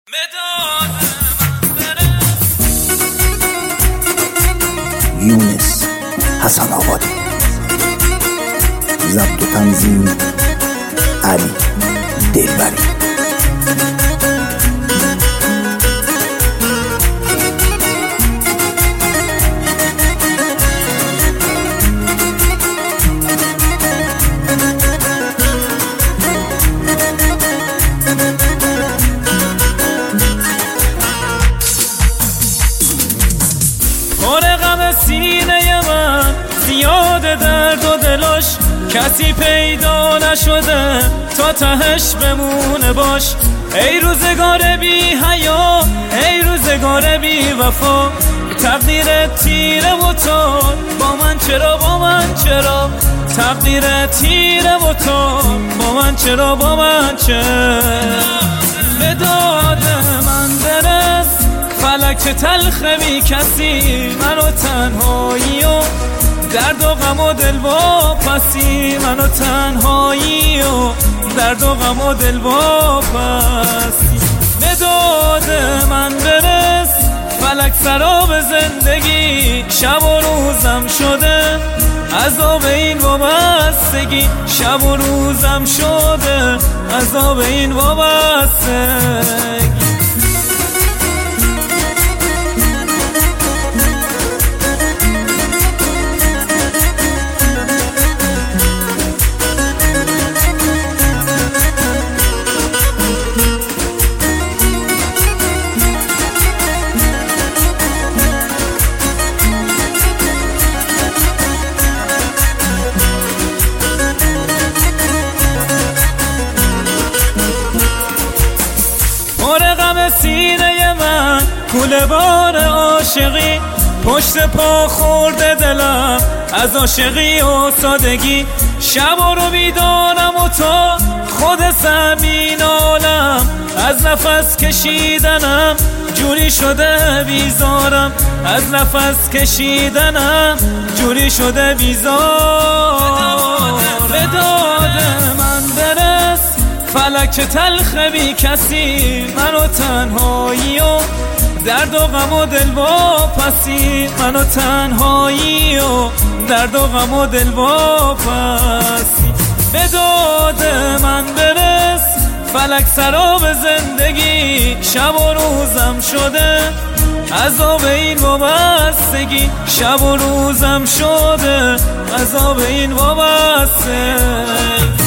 یونس حسن آبادی، ضبط و تنظیم علی دلبری. سینه من زیاد درد و دلاش، کسی پیدا نشده تا تهش بمونه باش. ای روزگار بی حیا، ای روزگار بی وفا، تقدیر تیره و تو با من چرا، با من چرا؟ تقدیر تیره و تو با من چرا، با من چرا؟ به داد من برس فلک تلخ بی کسی، منو تنهایی و درد و غم و دل واپسی، منو تنهایی و درد و غم و دل واپسی. به داد من برس فلک سراب زندگی، شب و روزم شده عذاب این وابستگی، شب و روزم شده عذاب این وابستگی. سینه من کوله بار عاشقی، پشت پا خورده دلم از عاشقی و سادگی. شب رو بیدارم و تا خود سمین عالم، از نفس کشیدنم جوری شده بیزارم، از نفس کشیدنم جوری شده بیزار. به داد من برس فلک تلخ بی کسی، منو تنهایی و درد و غم و دل واپسی، منو تنهایی و درد و غم و دل واپسی. به داد من برس فلک سراب زندگی، شب و روزم شده عذاب این وابستگی، شب و روزم شده عذاب این وابستگی.